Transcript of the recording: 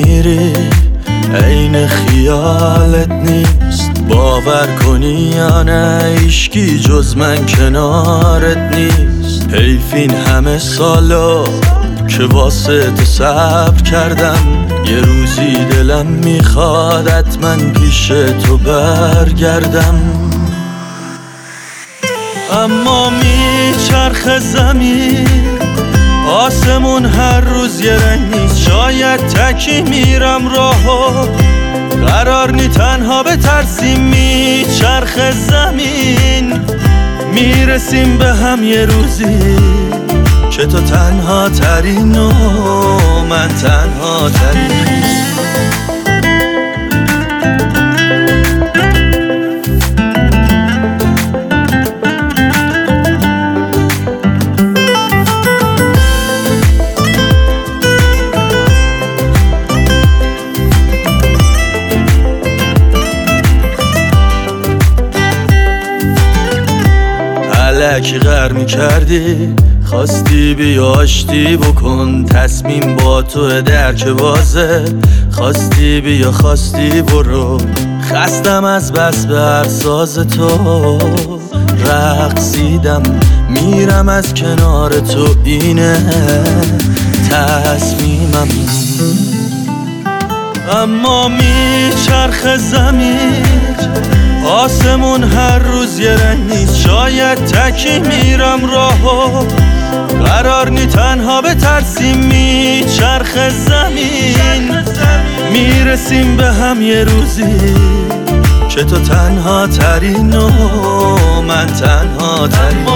میری عین خیالت نیست، باور کنی یا نه هیچکی جز من کنارت نیست. حیف این همه سالا که واسه تو صبر کردم، یه روزی دلم میخواد حتما پیش تو برگردم. اما میچرخ زمین آسمون هر روز یه رنگ نیست، شاید تکی میرم راهو قرار نی تنها بترسیم. میچرخ زمین میرسیم به هم یه روزی که تو تنها ترین و من تنها ترین. الکی غر میکردی، خواستی بیا آشتی بکن، تصمیم با تو درک بازه، خواستی بیا خواستی برو. خستم از بس به هر ساز تو رقصیدم، میرم از کنار تو اینه تصمیمم. اما میچرخ زمین آسمون هر روز یه رنگ نیست، شاید تکی میرم راهو قرار نی تنها بترسیم. میچرخ زمین میرسیم به هم یه روزی که تو تنها ترین و من تنها ترین.